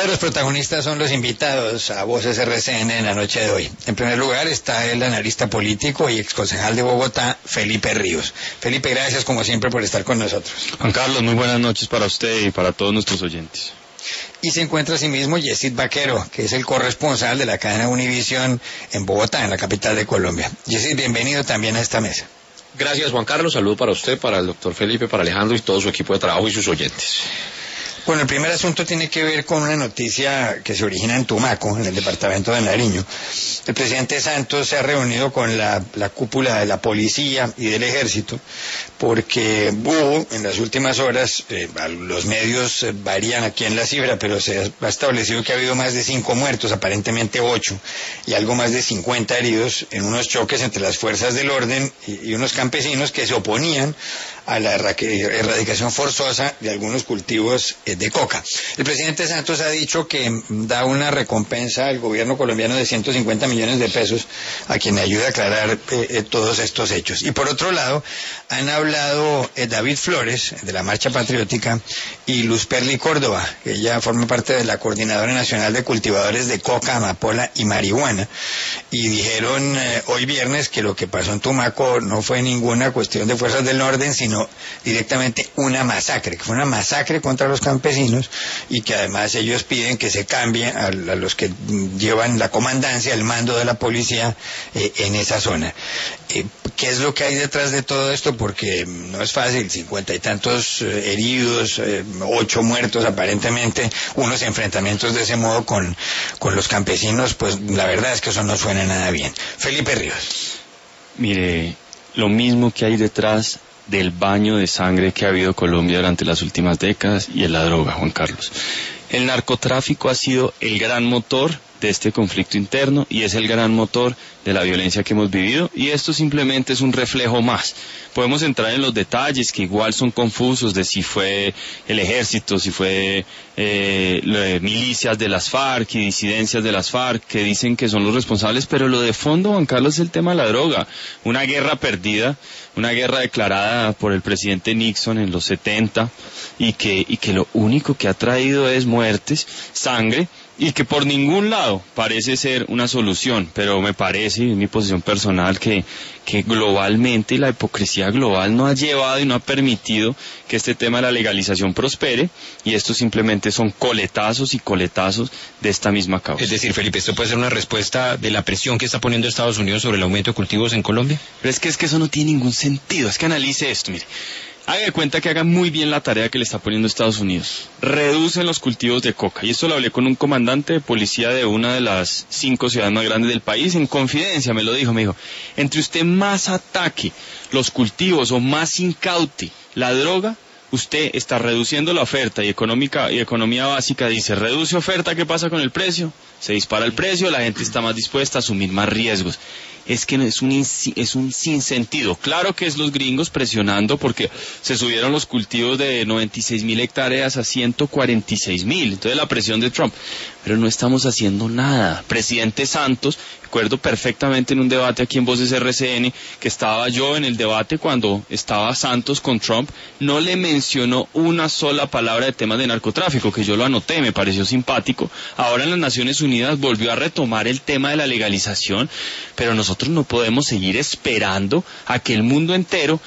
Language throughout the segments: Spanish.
los protagonistas son los invitados a Voces RCN en la noche de hoy. En primer lugar está el analista político y exconcejal de Bogotá, Felipe Ríos. Felipe, gracias como siempre por estar con nosotros. Juan Carlos, muy buenas noches para usted y para todos nuestros oyentes. Y se encuentra asimismo Yesid Vaquero, que es el corresponsal de la cadena Univisión en Bogotá, en la capital de Colombia. Yesid, bienvenido también a esta mesa. Gracias, Juan Carlos. Saludo para usted, para el doctor Felipe, para Alejandro y todo su equipo de trabajo y sus oyentes. Bueno, el primer asunto tiene que ver con una noticia que se origina en Tumaco, en el departamento de Nariño. El presidente Santos se ha reunido con la cúpula de la policía y del ejército porque hubo en las últimas horas, los medios varían aquí en la cifra, pero se ha establecido que ha habido más de 5 muertos, aparentemente 8, y algo más de 50 heridos en unos choques entre las fuerzas del orden y unos campesinos que se oponían a la erradicación forzosa de algunos cultivos de coca. El presidente Santos ha dicho que da una recompensa al gobierno colombiano de 150 millones de pesos a quien ayude a aclarar todos estos hechos. Y por otro lado, han hablado David Flores, de la Marcha Patriótica, y Luz Perli Córdoba, que ella forma parte de la Coordinadora Nacional de Cultivadores de Coca, Amapola y Marihuana, y dijeron hoy viernes que lo que pasó en Tumaco no fue ninguna cuestión de fuerzas del orden, sino directamente una masacre, que fue una masacre contra los campesinos, y que además ellos piden que se cambie a los que llevan la comandancia, el mando de la policía en esa zona. ¿Qué es lo que hay detrás de todo esto? Porque no es fácil, 50 y tantos heridos, 8 muertos aparentemente, unos enfrentamientos de ese modo con los campesinos, pues la verdad es que eso no suena nada bien. Felipe Ríos. Mire, lo mismo que hay detrás del baño de sangre que ha habido Colombia durante las últimas décadas y en la droga, Juan Carlos. El narcotráfico ha sido el gran motor de este conflicto interno y es el gran motor de la violencia que hemos vivido, y esto simplemente es un reflejo más. Podemos entrar en los detalles que igual son confusos de si fue el ejército, si fue milicias de las FARC y disidencias de las FARC que dicen que son los responsables, pero lo de fondo, Juan Carlos, es el tema de la droga. Una guerra perdida, una guerra declarada por el presidente Nixon en los 70 y que lo único que ha traído es muertes, sangre, y que por ningún lado parece ser una solución, pero me parece, en mi posición personal, que globalmente la hipocresía global no ha llevado y no ha permitido que este tema de la legalización prospere, y esto simplemente son coletazos y coletazos de esta misma causa. Es decir, Felipe, ¿esto puede ser una respuesta de la presión que está poniendo Estados Unidos sobre el aumento de cultivos en Colombia? Pero es que eso no tiene ningún sentido, es que analice esto, mire. Haga de cuenta que haga muy bien la tarea que le está poniendo Estados Unidos. Reducen los cultivos de coca. Y esto lo hablé con un comandante de policía de una de las 5 ciudades más grandes del país. En confidencia me dijo, entre usted más ataque los cultivos o más incaute la droga, usted está reduciendo la oferta y economía básica dice, reduce oferta, ¿qué pasa con el precio? Se dispara el precio, la gente está más dispuesta a asumir más riesgos. Es que es un sinsentido. Claro que es los gringos presionando porque se subieron los cultivos de 96.000 hectáreas a 146.000. Entonces la presión de Trump. Pero no estamos haciendo nada. Presidente Santos, recuerdo perfectamente en un debate aquí en Voces RCN, que estaba yo en el debate cuando estaba Santos con Trump, no le mencionó una sola palabra de temas de narcotráfico, que yo lo anoté, me pareció simpático. Ahora en las Naciones Unidas volvió a retomar el tema de la legalización, pero nosotros no podemos seguir esperando a que el mundo entero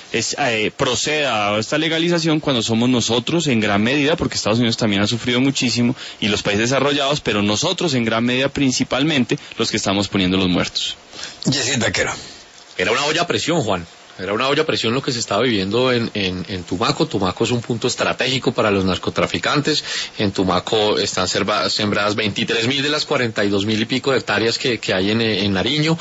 proceda a esta legalización cuando somos nosotros en gran medida, porque Estados Unidos también ha sufrido muchísimo y los países desarrollados, pero nosotros en gran medida principalmente los que estamos poniendo los muertos. Yesid Vaquero. Era una olla a presión, Juan. Era una olla a presión lo que se estaba viviendo en Tumaco. Tumaco es un punto estratégico para los narcotraficantes. En Tumaco están sembradas 23.000 de las 42.000 y pico de hectáreas que hay en Nariño.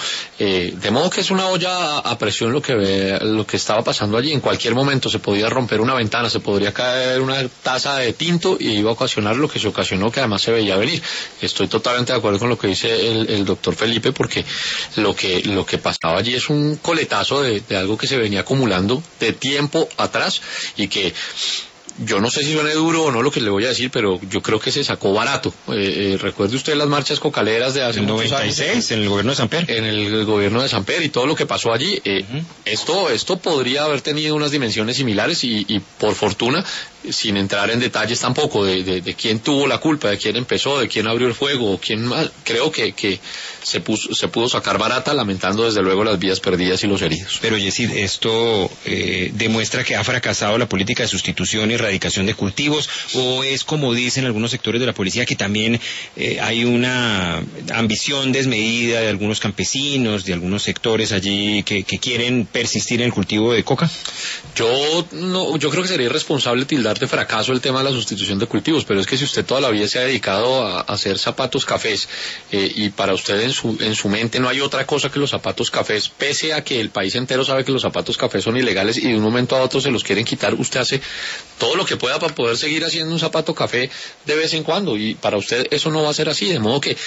De modo que es una olla a presión lo que estaba pasando allí. En cualquier momento se podía romper una ventana, se podría caer una taza de tinto y iba a ocasionar lo que se ocasionó, que además se veía venir. Estoy totalmente de acuerdo con lo que dice el doctor Felipe, porque lo que pasaba allí es un coletazo de algo que se venía acumulando de tiempo atrás y que yo no sé si suene duro o no lo que le voy a decir, pero yo creo que se sacó barato. Recuerde usted las marchas cocaleras de hace muchos años. 96, en el gobierno de Samper. En el gobierno de Samper y todo lo que pasó allí. Esto podría haber tenido unas dimensiones similares y por fortuna, sin entrar en detalles tampoco de quién tuvo la culpa, de quién empezó, de quién abrió el fuego, quién mal. Creo que se pudo sacar barata, lamentando desde luego las vidas perdidas y los heridos. Pero Yesid, esto demuestra que ha fracasado la política de sustitución y erradicación de cultivos, o es como dicen algunos sectores de la policía que también hay una ambición desmedida de algunos campesinos, de algunos sectores allí que quieren persistir en el cultivo de coca. Yo creo que sería irresponsable tildar de fracaso el tema de la sustitución de cultivos, pero es que si usted toda la vida se ha dedicado a hacer zapatos cafés y para usted en su mente no hay otra cosa que los zapatos cafés, pese a que el país entero sabe que los zapatos cafés son ilegales y de un momento a otro se los quieren quitar, usted hace todo lo que pueda para poder seguir haciendo un zapato café de vez en cuando, y para usted eso no va a ser así, de modo que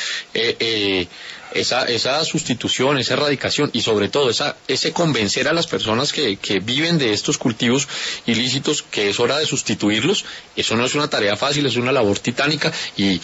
esa sustitución, esa erradicación y sobre todo ese convencer a las personas que viven de estos cultivos ilícitos que es hora de sustituirlos, eso no es una tarea fácil, es una labor titánica y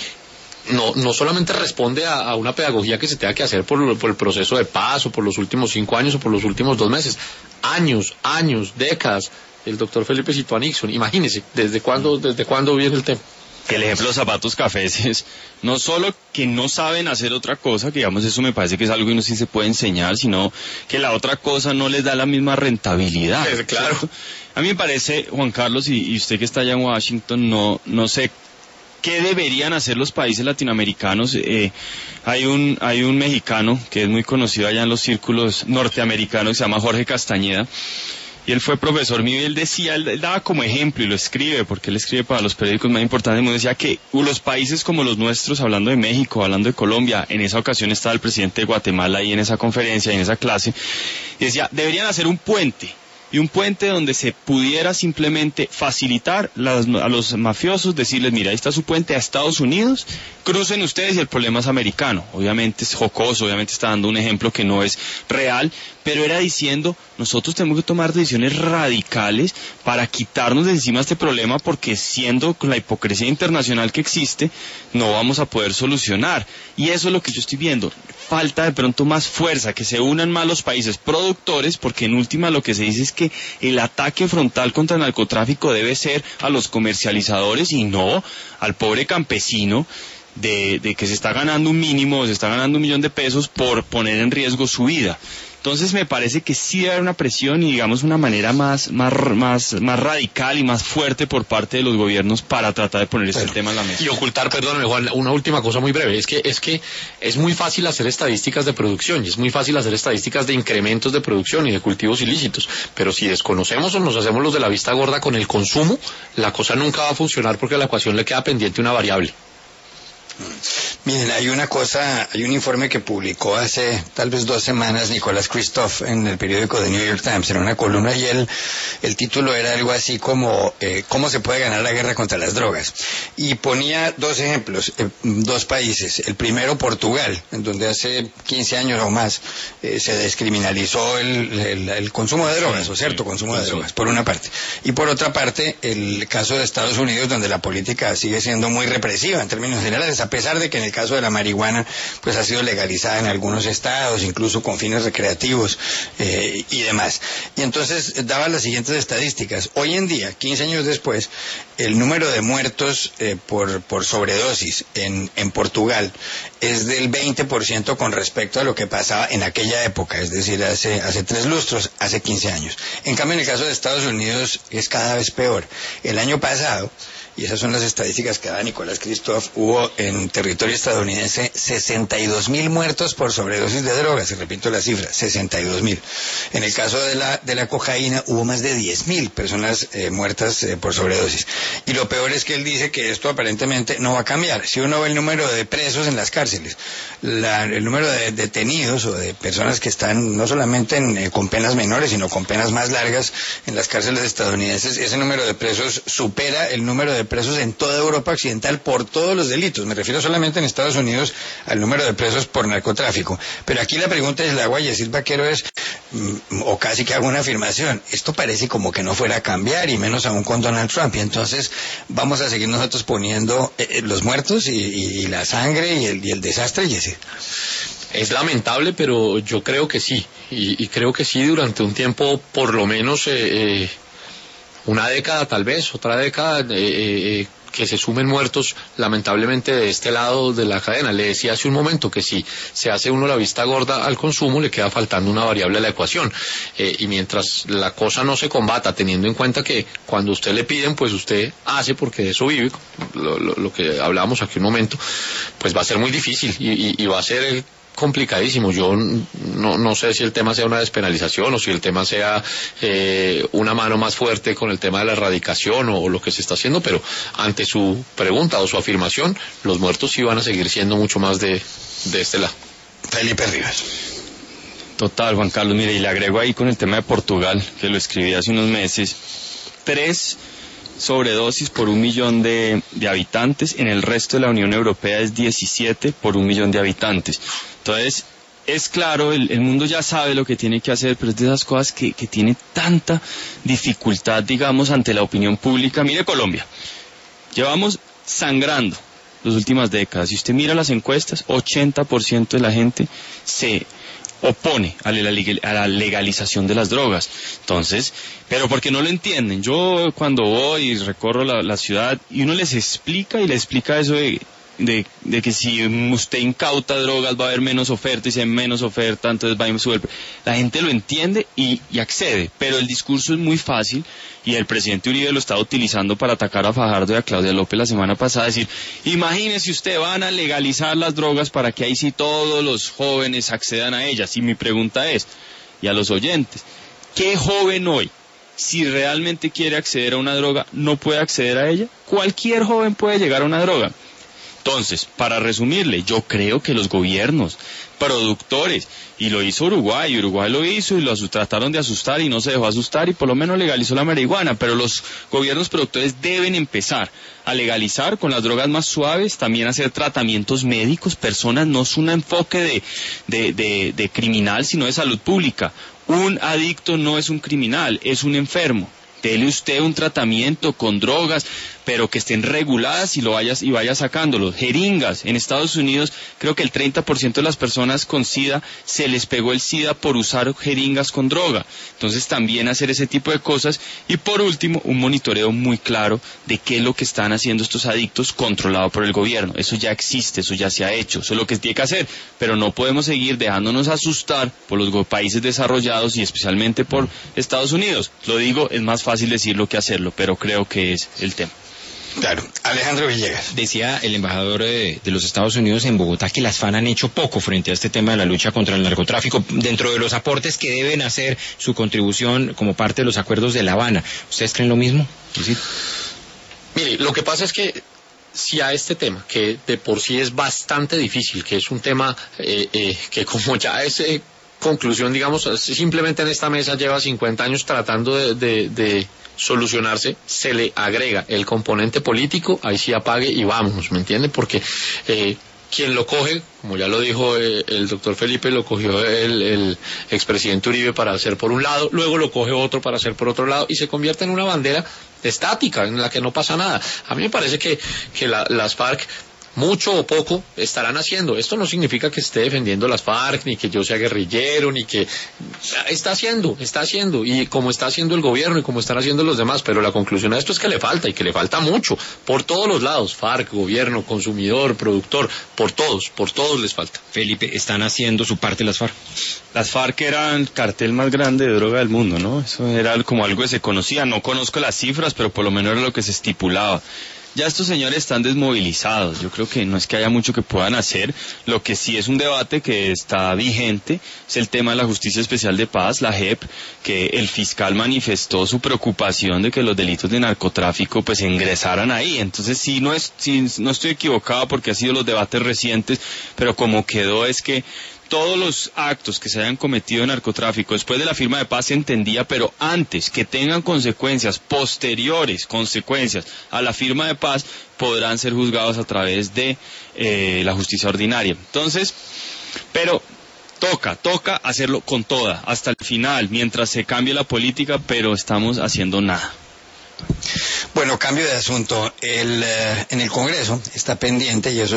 no solamente responde a una pedagogía que se tenga que hacer por el proceso de paz o por los últimos 5 años o por los últimos 2 meses, años, décadas. El doctor Felipe citó a Nixon, imagínese, ¿desde cuándo viene el tema? El ejemplo de los zapatos cafés es no solo que no saben hacer otra cosa, que digamos eso me parece que es algo que no sí se puede enseñar, sino que la otra cosa no les da la misma rentabilidad. Claro. ¿Cierto? A mí me parece, Juan Carlos, y usted que está allá en Washington, no sé qué deberían hacer los países latinoamericanos. Hay un mexicano que es muy conocido allá en los círculos norteamericanos, se llama Jorge Castañeda, y él fue profesor mío y él daba como ejemplo, y lo escribe, porque él escribe para los periódicos más importantes del mundo, decía que los países como los nuestros, hablando de México, hablando de Colombia, en esa ocasión estaba el presidente de Guatemala ahí en esa conferencia, en esa clase, y decía, deberían hacer un puente donde se pudiera simplemente facilitar a los mafiosos, decirles, mira, ahí está su puente a Estados Unidos, crucen ustedes y el problema es americano. Obviamente es jocoso, obviamente está dando un ejemplo que no es real, pero era diciendo, nosotros tenemos que tomar decisiones radicales para quitarnos de encima este problema, porque siendo con la hipocresía internacional que existe, no vamos a poder solucionar. Y eso es lo que yo estoy viendo, falta de pronto más fuerza, que se unan más los países productores, porque en última lo que se dice es que el ataque frontal contra el narcotráfico debe ser a los comercializadores y no al pobre campesino de que se está ganando un mínimo, se está ganando $1 millón por poner en riesgo su vida. Entonces me parece que sí debe haber una presión y digamos una manera más radical y más fuerte por parte de los gobiernos para tratar de poner este tema en la mesa. Y ocultar, perdóname Juan, una última cosa muy breve, es que es muy fácil hacer estadísticas de producción y es muy fácil hacer estadísticas de incrementos de producción y de cultivos ilícitos, pero si desconocemos o nos hacemos los de la vista gorda con el consumo, la cosa nunca va a funcionar porque a la ecuación le queda pendiente una variable. Miren, hay un informe que publicó hace tal vez 2 semanas Nicolás Kristof en el periódico The New York Times, en una columna, y el título era algo así como ¿cómo se puede ganar la guerra contra las drogas? Y ponía 2 ejemplos, 2 países. El primero, Portugal, en donde hace 15 años o más se descriminalizó el consumo de drogas, o cierto consumo de drogas, por una parte. Y por otra parte, el caso de Estados Unidos, donde la política sigue siendo muy represiva en términos generales, a pesar de que en el caso de la marihuana pues ha sido legalizada en algunos estados, incluso con fines recreativos y demás. Y entonces daba las siguientes estadísticas. Hoy en día, 15 años después, el número de muertos por sobredosis en Portugal es del 20% con respecto a lo que pasaba en aquella época, es decir, hace 3 lustros, hace 15 años. En cambio, en el caso de Estados Unidos es cada vez peor. El año pasado, y esas son las estadísticas que da Nicolás Kristof, hubo en territorio estadounidense 62.000 muertos por sobredosis de drogas, y repito la cifra, 62.000. En el caso de la cocaína hubo más de 10.000 personas muertas por sobredosis. Y lo peor es que él dice que esto aparentemente no va a cambiar. Si uno ve el número de presos en las cárceles, el número de detenidos o de personas que están no solamente con penas menores, sino con penas más largas en las cárceles estadounidenses, ese número de presos supera el número de presos en toda Europa Occidental por todos los delitos. Me refiero solamente en Estados Unidos al número de presos por narcotráfico. Pero aquí la pregunta es, la hago a Yesid Vaquero, es o casi que hago una afirmación, esto parece como que no fuera a cambiar, y menos aún con Donald Trump, y entonces vamos a seguir nosotros poniendo los muertos y la sangre y el desastre, Jesse. Es lamentable, pero yo creo que sí, y creo que sí durante un tiempo, por lo menos una década tal vez, otra década, que se sumen muertos lamentablemente de este lado de la cadena. Le decía hace un momento que si se hace uno la vista gorda al consumo, le queda faltando una variable a la ecuación, y mientras la cosa no se combata, teniendo en cuenta que cuando usted le piden, pues usted hace, porque de eso vive, lo que hablábamos aquí un momento, pues va a ser muy difícil y va a ser complicadísimo. Yo no sé si el tema sea una despenalización o si el tema sea una mano más fuerte con el tema de la erradicación o lo que se está haciendo, pero ante su pregunta o su afirmación, los muertos sí van a seguir siendo mucho más de este lado. Felipe Rivas. Total, Juan Carlos, mire, y le agrego ahí con el tema de Portugal, que lo escribí hace unos meses, 3 sobredosis por 1 millón de habitantes, en el resto de la Unión Europea es 17 por 1 millón de habitantes. Entonces, es claro, el mundo ya sabe lo que tiene que hacer, pero es de esas cosas que tiene tanta dificultad, digamos, ante la opinión pública. Mire Colombia, llevamos sangrando las últimas décadas. Si usted mira las encuestas, 80% de la gente se opone a la legalización de las drogas. Entonces, pero porque no lo entienden. Yo cuando voy y recorro la ciudad y uno les explica eso de que si usted incauta drogas va a haber menos oferta, y si hay menos oferta entonces va a subir. La gente lo entiende y accede, pero el discurso es muy fácil, y el presidente Uribe lo estaba utilizando para atacar a Fajardo y a Claudia López la semana pasada, decir, imagínese usted, van a legalizar las drogas para que ahí sí todos los jóvenes accedan a ellas. Y mi pregunta es, y a los oyentes, ¿qué joven hoy, si realmente quiere acceder a una droga, no puede acceder a ella? Cualquier joven puede llegar a una droga. Entonces, para resumirle, yo creo que los gobiernos, productores, y lo hizo Uruguay lo hizo y lo trataron de asustar y no se dejó asustar y por lo menos legalizó la marihuana, pero los gobiernos productores deben empezar a legalizar con las drogas más suaves, también hacer tratamientos médicos, personas, no es un enfoque de criminal, sino de salud pública. Un adicto no es un criminal, es un enfermo. Dele usted un tratamiento con drogas, pero que estén reguladas y vaya sacándolos. Jeringas. En Estados Unidos creo que el 30% de las personas con SIDA se les pegó el SIDA por usar jeringas con droga. Entonces también hacer ese tipo de cosas. Y por último, un monitoreo muy claro de qué es lo que están haciendo estos adictos controlado por el gobierno. Eso ya existe, eso ya se ha hecho, eso es lo que tiene que hacer. Pero no podemos seguir dejándonos asustar por los países desarrollados y especialmente por Estados Unidos. Lo digo, es más fácil decirlo que hacerlo, pero creo que es el tema. Claro. Alejandro Villegas. Decía el embajador de los Estados Unidos en Bogotá que las FARC han hecho poco frente a este tema de la lucha contra el narcotráfico, dentro de los aportes que deben hacer su contribución como parte de los acuerdos de La Habana. ¿Ustedes creen lo mismo? ¿Sí? Mire, lo que pasa es que si a este tema, que de por sí es bastante difícil, que es un tema que como ya es conclusión, digamos, simplemente en esta mesa lleva 50 años tratando de solucionarse, se le agrega el componente político, ahí sí apague y vámonos, ¿me entiende? Porque quien lo coge, como ya lo dijo el doctor Felipe, lo cogió el expresidente Uribe para hacer por un lado, luego lo coge otro para hacer por otro lado, y se convierte en una bandera estática en la que no pasa nada. A mí me parece que las FARC, mucho o poco, estarán haciendo. Esto no significa que esté defendiendo las FARC, ni que yo sea guerrillero, ni que... Está haciendo, y como está haciendo el gobierno y como están haciendo los demás, pero la conclusión a esto es que le falta, y que le falta mucho, por todos los lados, FARC, gobierno, consumidor, productor, por todos les falta. Felipe, ¿están haciendo su parte las FARC? Las FARC eran el cartel más grande de droga del mundo, ¿no? Eso era como algo que se conocía, no conozco las cifras, pero por lo menos era lo que se estipulaba. Ya estos señores están desmovilizados, yo creo que no es que haya mucho que puedan hacer. Lo que sí es un debate que está vigente es el tema de la Justicia Especial de Paz, la JEP, que el fiscal manifestó su preocupación de que los delitos de narcotráfico pues ingresaran ahí. Entonces sí, no estoy equivocado porque ha sido los debates recientes, pero como quedó es que todos los actos que se hayan cometido de narcotráfico después de la firma de paz se entendía, pero antes que tengan consecuencias, posteriores consecuencias a la firma de paz, podrán ser juzgados a través de la justicia ordinaria. Entonces, pero Toca hacerlo con toda, hasta el final, mientras se cambie la política, pero estamos haciendo nada. Bueno, cambio de asunto. En el Congreso está pendiente, y eso